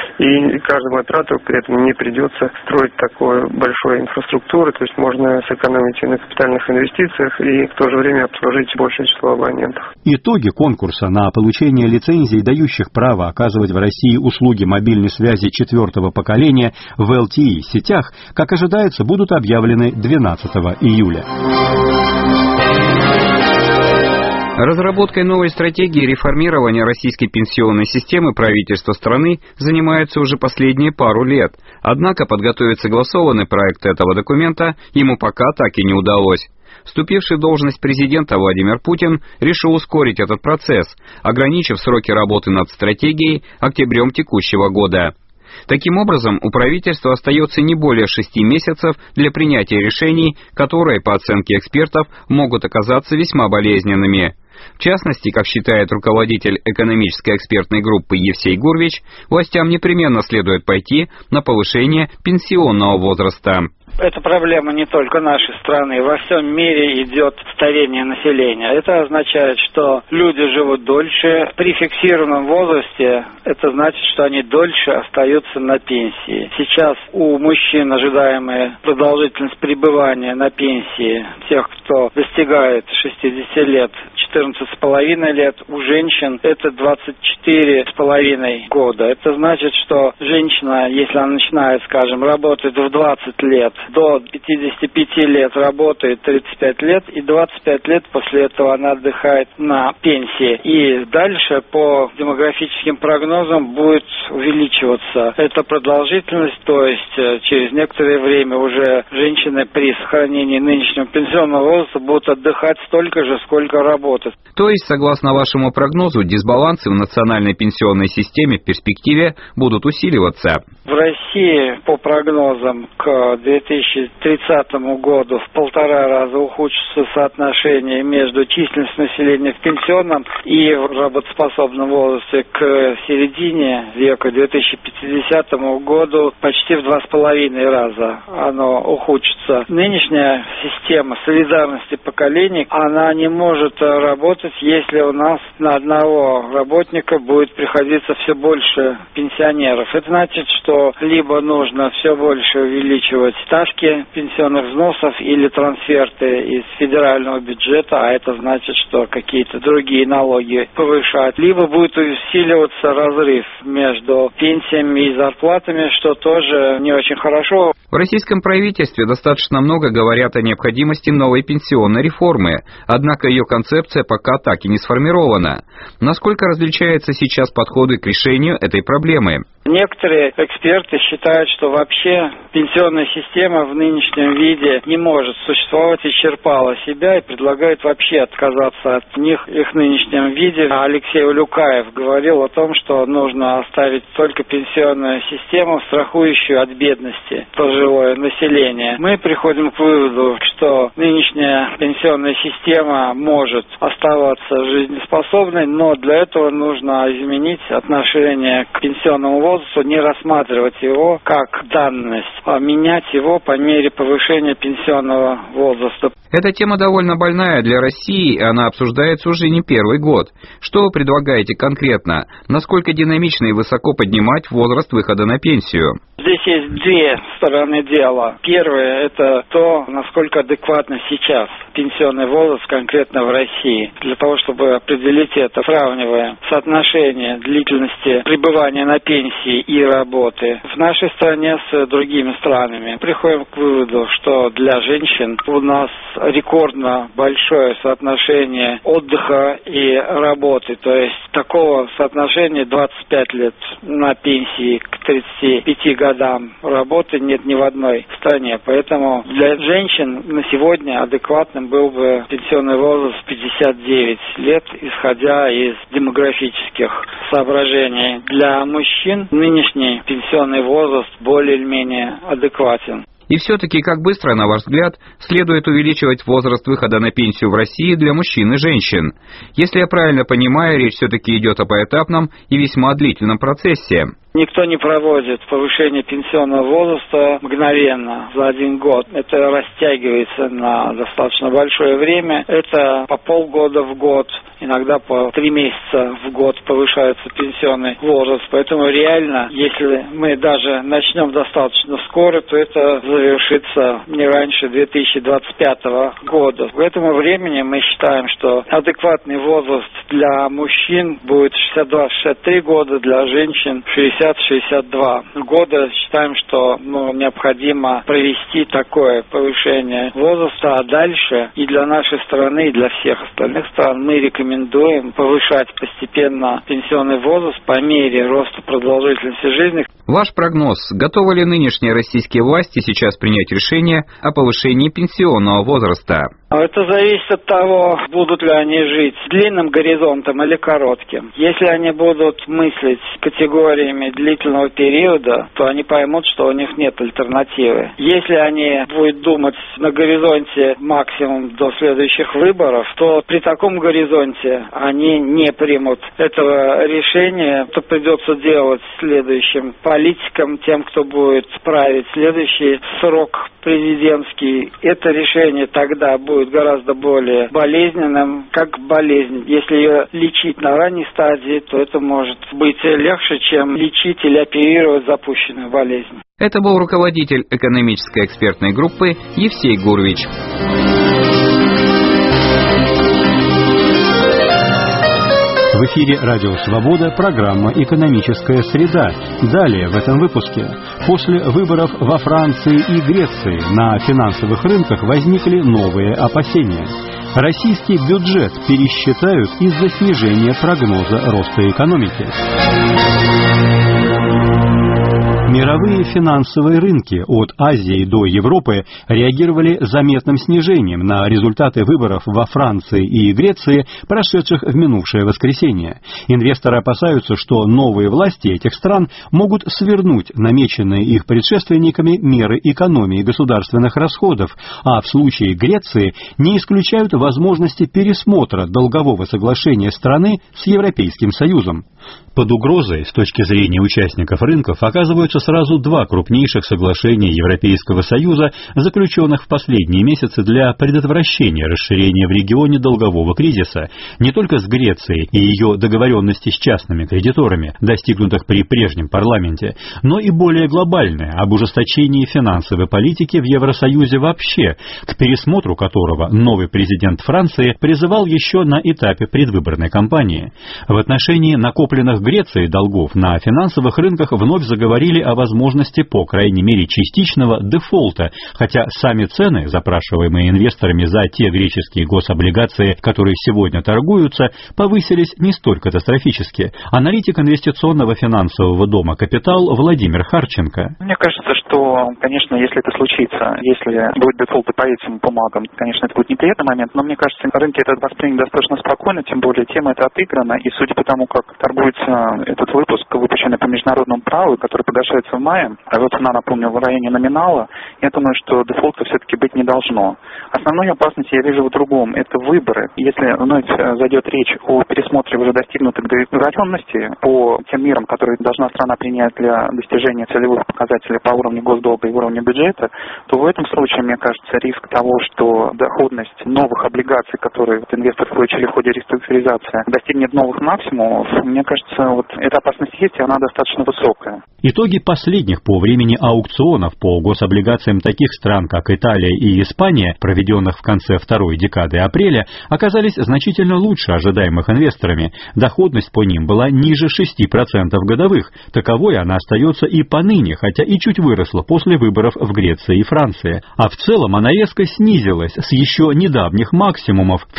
И каждому оператору при этом не придется строить такую большую инфраструктуру, то есть можно сэкономить и на капитальных инвестициях и в то же время обслужить большее число абонентов. Итоги конкурса на получение лицензий, дающих право оказывать в России услуги мобильной связи 4-го поколения в LTE-сетях, как ожидается, будут объявлены 12 июля. Разработкой новой стратегии реформирования российской пенсионной системы правительство страны занимается уже последние пару лет. Однако подготовить согласованный проект этого документа ему пока так и не удалось. Вступивший в должность президента Владимир Путин решил ускорить этот процесс, ограничив сроки работы над стратегией октябрем текущего года. Таким образом, у правительства остается не более 6 месяцев для принятия решений, которые, по оценке экспертов, могут оказаться весьма болезненными. В частности, как считает руководитель экономической экспертной группы Евсей Гурвич, властям непременно следует пойти на повышение пенсионного возраста. Это проблема не только нашей страны. Во всем мире идет старение населения. Это означает, что люди живут дольше. При фиксированном возрасте это значит, что они дольше остаются на пенсии. Сейчас у мужчин ожидаемая продолжительность пребывания на пенсии тех, кто достигает 60 лет, 14,5 лет. У женщин это 24,5 года. Это значит, что женщина, если она начинает, скажем, работать в 20 лет, до 55 лет работает 35 лет, и 25 лет после этого она отдыхает на пенсии. И дальше по демографическим прогнозам будет увеличиваться эта продолжительность, то есть через некоторое время уже женщины при сохранении нынешнего пенсионного возраста будут отдыхать столько же, сколько работают. То есть, согласно вашему прогнозу, дисбалансы в национальной пенсионной системе в перспективе будут усиливаться. В России, по прогнозам, к 2030 году в 1,5 раза ухудшится соотношение между численностью населения в пенсионном и в работоспособном возрасте. К середине века, 2050 году, почти в 2,5 раза оно ухудшится. Нынешняя система солидарности поколений, она не может работать, если у нас на одного работника будет приходиться все больше пенсионеров. Это значит, что либо нужно все больше увеличивать ставки пенсионных взносов или трансферты из федерального бюджета, а это значит, что какие-то другие налоги повышать, либо будет усиливаться разрыв между пенсиями и зарплатами, что тоже не очень хорошо. В российском правительстве достаточно много говорят о необходимости новой пенсионной реформы, однако ее концепция пока так и не сформирована. Насколько различаются сейчас подходы к решению этой проблемы? Некоторые эксперты считают, что вообще пенсионная система в нынешнем виде не может существовать, исчерпала себя и предлагают вообще отказаться от них в их нынешнем виде. Алексей Улюкаев говорил о том, что нужно оставить только пенсионную систему, страхующую от бедности пожилое население. Мы приходим к выводу, что нынешняя пенсионная система может оставаться жизнеспособной, но для этого нужно изменить отношение к пенсионному возрасту, не рассматривать его как данность, а менять его по мере повышения пенсионного возраста. Эта тема довольно больная для России, и она обсуждается уже не первый год. Что вы предлагаете конкретно? Насколько динамично и высоко поднимать возраст выхода на пенсию? Здесь есть две стороны дела. Первое – это то, насколько адекватно сейчас пенсионный возраст конкретно в России. Для того, чтобы определить это, сравнивая соотношение длительности пребывания на пенсии и работы в нашей стране с другими странами, приходим к выводу, что для женщин у нас рекордно большое соотношение отдыха и работы. То есть такого соотношения 25 лет на пенсии к 35 годам работы нет ни в одной стране. Поэтому для женщин на сегодня адекватным был бы пенсионный возраст 59 лет, исходя из демографических соображений. Для мужчин нынешний пенсионный возраст более или менее адекватен. И все-таки, как быстро, на ваш взгляд, следует увеличивать возраст выхода на пенсию в России для мужчин и женщин? Если я правильно понимаю, речь все-таки идет о поэтапном и весьма длительном процессе. Никто не проводит повышение пенсионного возраста мгновенно, за один год. Это растягивается на достаточно большое время. Это по полгода в год, иногда по 3 месяца в год повышается пенсионный возраст. Поэтому реально, если мы даже начнем достаточно скоро, то это завершится не раньше 2025 года. К этому времени мы считаем, что адекватный возраст для мужчин будет 62-63 года, для женщин 60-62 года. Считаем, что необходимо провести такое повышение возраста, а дальше и для нашей страны, и для всех остальных стран мы рекомендуем повышать постепенно пенсионный возраст по мере роста продолжительности жизни. Ваш прогноз: готовы ли нынешние российские власти сейчас принять решение о повышении пенсионного возраста? Это зависит от того, будут ли они жить с длинным горизонтом или коротким. Если они будут мыслить категориями длительного периода, то они поймут, что у них нет альтернативы. Если они будут думать на горизонте максимум до следующих выборов, то при таком горизонте они не примут этого решения. То придется делать следующим политикам, тем, кто будет править следующий срок президентский. Это решение тогда будет гораздо более болезненным, как болезнь. Если ее лечить на ранней стадии, то это может быть легче, чем лечить или оперировать запущенную болезнь. Это был руководитель экономической экспертной группы Евсей Гурвич. В эфире «Радио Свобода» программа «Экономическая среда». Далее в этом выпуске. После выборов во Франции и Греции на финансовых рынках возникли новые опасения. Российский бюджет пересчитают из-за снижения прогноза роста экономики. Мировые финансовые рынки от Азии до Европы реагировали заметным снижением на результаты выборов во Франции и Греции, прошедших в минувшее воскресенье. Инвесторы опасаются, что новые власти этих стран могут свернуть намеченные их предшественниками меры экономии государственных расходов, а в случае Греции не исключают возможности пересмотра долгового соглашения страны с Европейским Союзом. Под угрозой, с точки зрения участников рынков, оказываются сразу два крупнейших соглашения Европейского Союза, заключенных в последние месяцы для предотвращения расширения в регионе долгового кризиса, не только с Грецией и ее договоренности с частными кредиторами, достигнутых при прежнем парламенте, но и более глобальное об ужесточении финансовой политики в Евросоюзе вообще, к пересмотру которого новый президент Франции призывал еще на этапе предвыборной кампании. В отношении накопленных Греции долгов на финансовых рынках вновь заговорили о возможности, по крайней мере, частичного дефолта, хотя сами цены, запрашиваемые инвесторами за те греческие гособлигации, которые сегодня торгуются, повысились не столь катастрофически. Аналитик инвестиционного финансового дома «Капитал» Владимир Харченко. Мне кажется, что, конечно, если это случится, если будет дефолт по этим бумагам, конечно, это будет неприятный момент, но мне кажется, рынки это восприняли достаточно спокойно, тем более тема эта отыграна, и судя по тому, как торгуется этот выпуск, выпущенный по международному праву, который погашается в мае, а его цена, напомню, в районе номинала, я думаю, что дефолта все-таки быть не должно. Основную опасность я вижу в другом. Это выборы. Если вновь зайдет речь о пересмотре уже достигнутой договоренности по тем мерам, которые должна страна принять для достижения целевых показателей по уровню госдолга и уровню бюджета, то в этом случае, мне кажется, риск того, что доходность новых облигаций, которые инвесторы получили в ходе реструктуризации, достигнет новых максимумов, мне кажется, вот эта опасность есть, и она достаточно высокая. Итоги последних по времени аукционов по гособлигациям таких стран, как Италия и Испания, проведенных в конце второй декады апреля, оказались значительно лучше ожидаемых инвесторами. Доходность по ним была ниже 6% годовых. Таковой она остается и поныне, хотя и чуть выросла после выборов в Греции и Франции. А в целом она резко снизилась с еще недавних максимумов в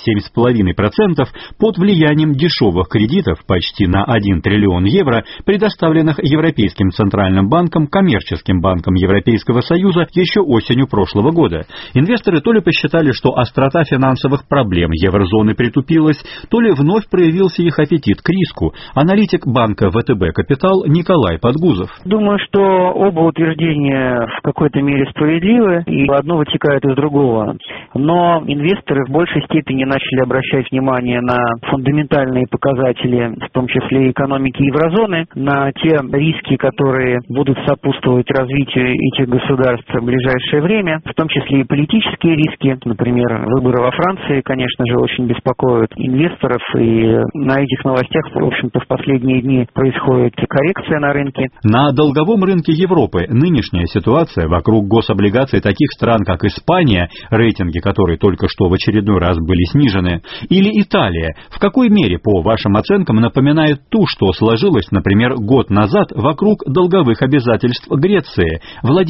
7-7,5% под влиянием дешевых кредитов почти на 1 триллион евро, предоставленных Европейским Центральным банком коммерческим банком Европейского Союза еще осенью прошлого года. Инвесторы то ли посчитали, что острота финансовых проблем еврозоны притупилась, то ли вновь проявился их аппетит к риску. Аналитик банка ВТБ «Капитал» Николай Подгузов. Думаю, что оба утверждения в какой-то мере справедливы, и одно вытекает из другого. Но инвесторы в большей степени начали обращать внимание на фундаментальные показатели, в том числе экономики еврозоны, на те риски, которые будут сопутствовать развитию этих государств в ближайшее время, в том числе и политические риски. Например, выборы во Франции, конечно же, очень беспокоят инвесторов, и на этих новостях, в общем-то, в последние дни происходит коррекция на рынке. На долговом рынке Европы нынешняя ситуация вокруг гособлигаций таких стран, как Испания, рейтинги которой только что в очередной раз были снижены, или Италия, в какой мере, по вашим оценкам, напоминает ту, что сложилось, например, год назад вокруг долговых обязательств Греции? Владимир Харченко.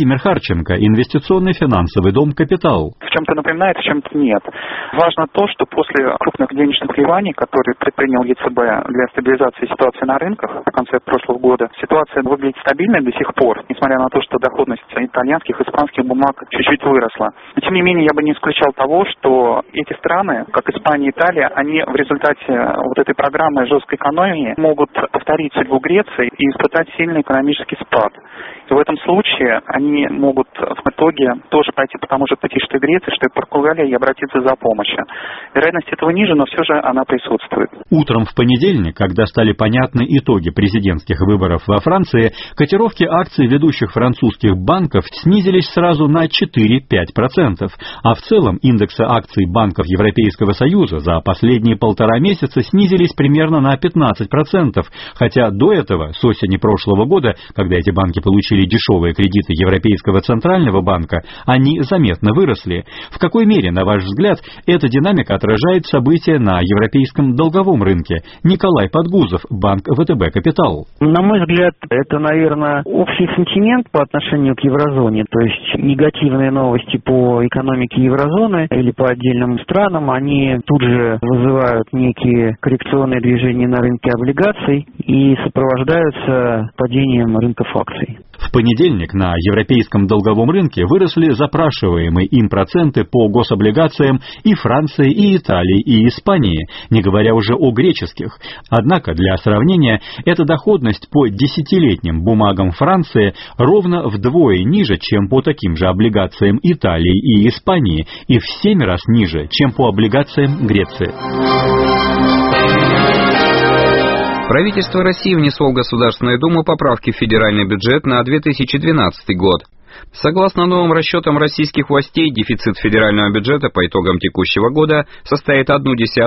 Марченко, инвестиционный финансовый дом «Капитал». В чем-то напоминает, в чем-то нет. Важно то, что после крупных денежных вливаний, которые предпринял ЕЦБ для стабилизации ситуации на рынках в конце прошлого года, ситуация выглядит стабильной до сих пор, несмотря на то, что доходность итальянских, испанских бумаг чуть-чуть выросла. Но тем не менее, я бы не исключал того, что эти страны, как Испания и Италия, они в результате вот этой программы жесткой экономии могут повторить судьбу Греции и испытать сильный экономический спад. И в этом случае они могут в итоге тоже пойти по тому же пути, что и Греция, что и Португалия, и обратиться за помощью. Вероятность этого ниже, но все же она присутствует. Утром в понедельник, когда стали понятны итоги президентских выборов во Франции, котировки акций ведущих французских банков снизились сразу на 4-5%, а в целом индексы акций банков Европейского Союза за последние 1,5 месяца снизились примерно на 15%, хотя до этого, с осени прошлого года, когда эти банки получили дешевые кредиты Европейского Центрального банка, они заметно выросли. В какой мере, на ваш взгляд, эта динамика отражает события на европейском долговом рынке? Николай Подгузов, банк ВТБ «Капитал». На мой взгляд, это, наверное, общий сентимент по отношению к еврозоне, то есть негативные новости по экономике еврозоны или по отдельным странам, они тут же вызывают некие коррекционные движения на рынке облигаций и сопровождаются падением рынков акций. В понедельник на европейском долговом рынке выросли запрашиваемые им проценты по гособлигациям и Франции, и Италии, и Испании, не говоря уже о греческих. Однако, для сравнения, эта доходность по десятилетним бумагам Франции ровно вдвое ниже, чем по таким же облигациям Италии и Испании, и в 7 раз ниже, чем по облигациям Греции. Правительство России внесло в Государственную Думу поправки в федеральный бюджет на 2012 год. Согласно новым расчетам российских властей, дефицит федерального бюджета по итогам текущего года составит 0,1%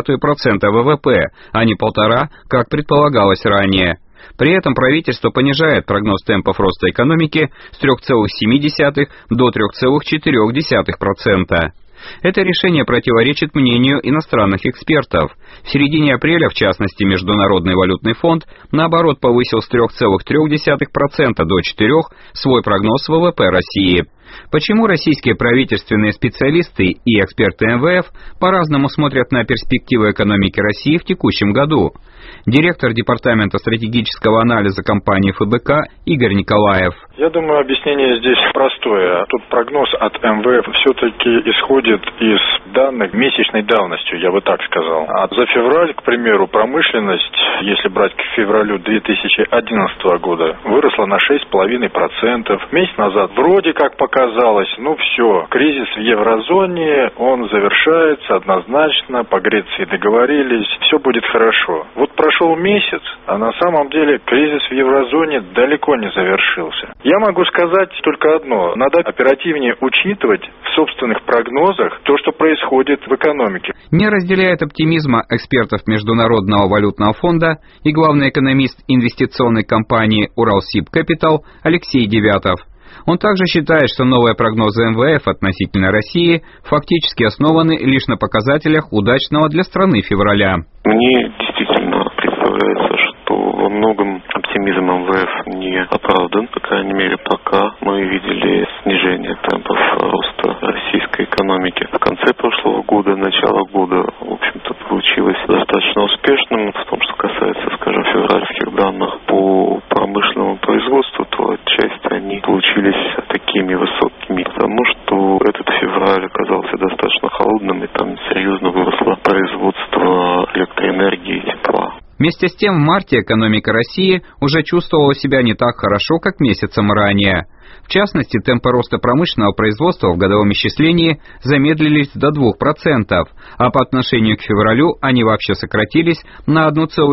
ВВП, а не 1,5%, как предполагалось ранее. При этом правительство понижает прогноз темпов роста экономики с 3,7% до 3,4%. Это решение противоречит мнению иностранных экспертов. В середине апреля, в частности, Международный валютный фонд, наоборот, повысил с 3,3% до 4% свой прогноз ВВП России. Почему российские правительственные специалисты и эксперты МВФ по-разному смотрят на перспективы экономики России в текущем году? Директор Департамента стратегического анализа компании ФБК Игорь Николаев. Я думаю, объяснение здесь простое. Тут прогноз от МВФ все-таки исходит из данных месячной давностью, я бы так сказал. А за февраль, к примеру, промышленность, если брать к февралю 2011 года, выросла на 6,5%. Месяц назад вроде как показалось, все, кризис в еврозоне, он завершается однозначно, по Греции договорились, все будет хорошо. Вот прошел месяц, а на самом деле кризис в еврозоне далеко не завершился. Я могу сказать только одно. Надо оперативнее учитывать в собственных прогнозах то, что происходит в экономике. Не разделяет оптимизма экспертов Международного валютного фонда и главный экономист инвестиционной компании «Уралсиб Капитал» Алексей Девятов. Он также считает, что новые прогнозы МВФ относительно России фактически основаны лишь на показателях удачного для страны февраля. Мне действительно представляется, что во многом оптимизм МВФ не оправдан. По крайней мере, пока мы видели снижение темпов роста российской экономики. В конце прошлого года, начало года, в общем-то, получилось достаточно успешным. В том, что касается, скажем, февральских данных по промышленному производству, то отчасти они получились такими высокими, потому что этот февраль оказался достаточно холодным, и там серьезно выросло производство электроэнергии и тепла. Вместе с тем, в марте экономика России уже чувствовала себя не так хорошо, как месяцем ранее. В частности, темпы роста промышленного производства в годовом исчислении замедлились до 2%, а по отношению к февралю они вообще сократились на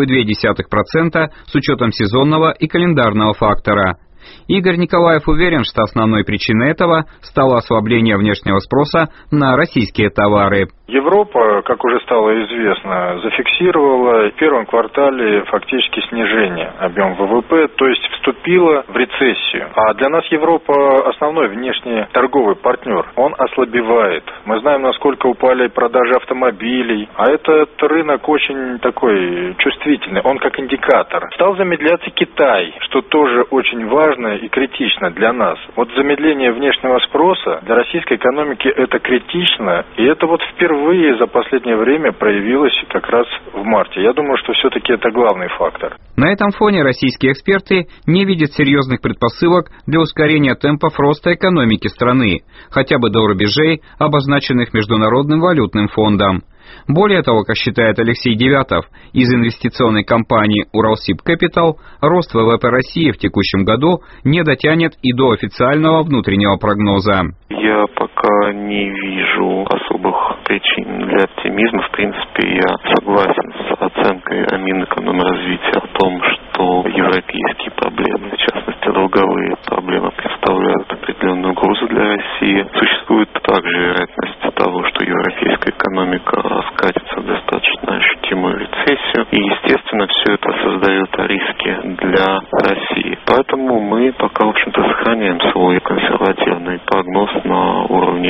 1,2% с учетом сезонного и календарного фактора. Игорь Николаев уверен, что основной причиной этого стало ослабление внешнего спроса на российские товары. Европа, как уже стало известно, зафиксировала в первом квартале фактически снижение объема ВВП, то есть вступила в рецессию. А для нас Европа основной внешний торговый партнер. Он ослабевает. Мы знаем, насколько упали продажи автомобилей, а этот рынок очень такой чувствительный, он как индикатор. Стал замедляться Китай, что тоже очень важно важно и критично для нас. Вот замедление внешнего спроса для российской экономики это критично, и это вот впервые за последнее время проявилось как раз в марте. Я думаю, что все-таки это главный фактор. На этом фоне российские эксперты не видят серьезных предпосылок для ускорения темпов роста экономики страны, хотя бы до рубежей, обозначенных Международным валютным фондом. Более того, как считает Алексей Девятов, из инвестиционной компании «Уралсиб Капитал», рост ВВП России в текущем году не дотянет и до официального внутреннего прогноза. Я пока не вижу особых причин для оптимизма. В принципе, я согласен с оценкой Минэкономразвития о том, что европейские проблемы, в частности долговые проблемы, представляют определенную угрозу для России. Существует также вероятность того, что европейская экономика скатится в достаточно ощутимую рецессию. И, естественно, все это создает риски для России. Поэтому мы пока, в общем-то, сохраняем свой консервативный прогноз на уровне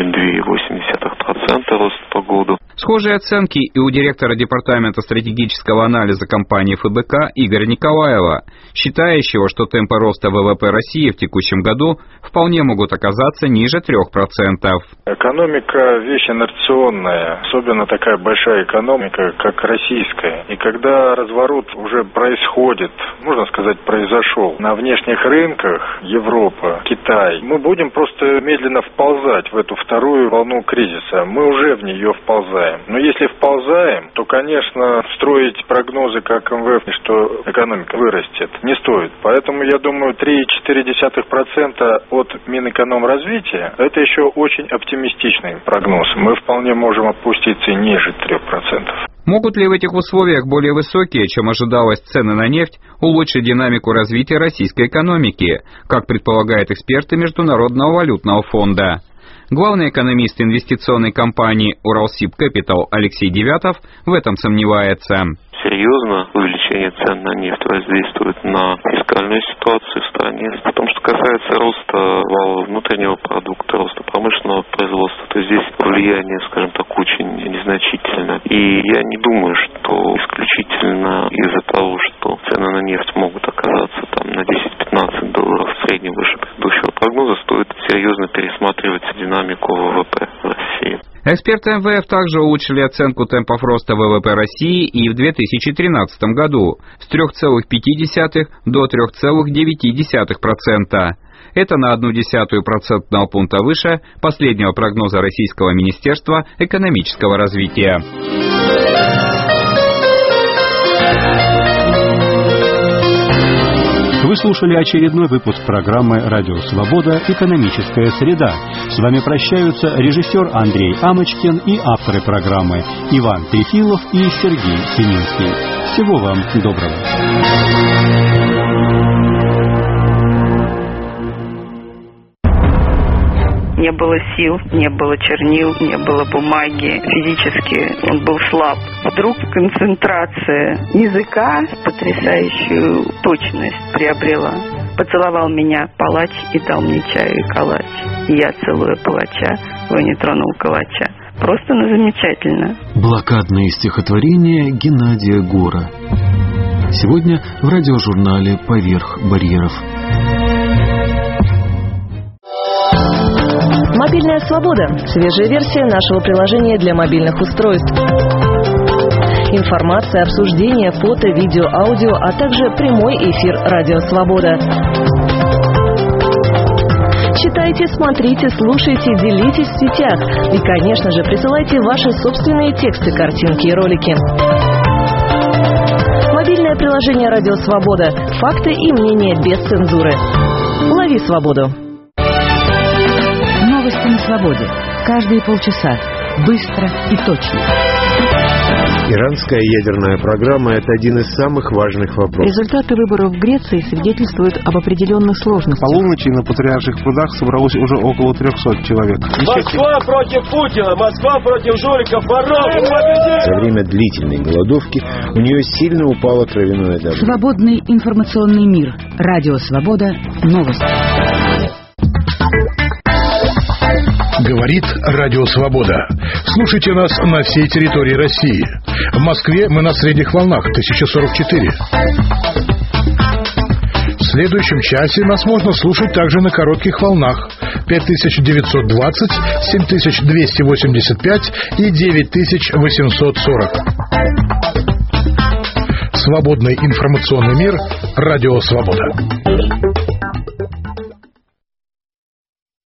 2,8% роста по году. Схожие оценки и у директора Департамента стратегического анализа компании ФБК Игоря Николаева, считающего, что темпы роста ВВП России в текущем году вполне могут оказаться ниже 3%. Экономика – вещь инерционная, особенно такая большая экономика, как российская. И когда разворот уже происходит, можно сказать, произошел на внешних рынках, Европа, Китай, мы будем просто медленно вползать в эту вторую волну кризиса. Мы уже в нее вползаем. Но если вползаем, то, конечно, строить прогнозы как МВФ, что экономика вырастет, не стоит. Поэтому, я думаю, 3,4% от Минэкономразвития – это еще очень оптимистичный прогноз. Мы вполне можем опуститься и ниже 3%. Могут ли в этих условиях более высокие, чем ожидалось, цены на нефть улучшить динамику развития российской экономики, как предполагают эксперты Международного валютного фонда? Главный экономист инвестиционной компании «Уралсиб Капитал» Алексей Девятов в этом сомневается. Серьезно увеличение цен на нефть воздействует на фискальную ситуацию в стране. Потому что касается роста валового внутреннего продукта, роста промышленного производства, то здесь влияние, скажем так, очень незначительно. И я не думаю, что исключительно из-за того, что цены на нефть могут оказаться там на $10-15 в среднем выше предыдущего прогноза, стоит серьезно пересматривать динамику ВВП в России. Эксперты МВФ также улучшили оценку темпов роста ВВП России и в 2013 году с 3,5 до 3,9%. Это на 0,1 процентного пункта выше последнего прогноза Российского Министерства экономического развития. Вы слушали очередной выпуск программы «Радио Свобода. Экономическая среда». С вами прощаются режиссер Андрей Амочкин и авторы программы Иван Трефилов и Сергей Семинский. Всего вам доброго. Не было сил, не было чернил, не было бумаги. Физически он был слаб. Вдруг концентрация языка потрясающую точность приобрела. Поцеловал меня палач и дал мне чаю и калач. И я, целуя палача, его не тронул калача. Просто замечательно. Блокадные стихотворения Геннадия Гора. Сегодня в радиожурнале «Поверх барьеров». Мобильная свобода. Свежая версия нашего приложения для мобильных устройств. Информация, обсуждение, фото, видео, аудио, а также прямой эфир «Радио Свобода». Читайте, смотрите, слушайте, делитесь в сетях. И, конечно же, присылайте ваши собственные тексты, картинки и ролики. Мобильное приложение «Радио Свобода». Факты и мнения без цензуры. Лови свободу. Новости на свободе. Каждые полчаса. Быстро и точно. Иранская ядерная программа – это один из самых важных вопросов. Результаты выборов в Греции свидетельствуют об определенных сложностях. По полуночи на Патриарших прудах собралось уже около 300 человек. Москва против Путина! Москва против жуликов, воров! За время длительной голодовки у нее сильно упало кровяное давление. Свободный информационный мир. Радио Свобода. Новости. Говорит Радио Свобода. Слушайте нас на всей территории России. В Москве мы на средних волнах 1044. следующем часе нас можно слушать также на коротких волнах 5920, 7285 и 9840. Свободный информационный мир. Радио Свобода.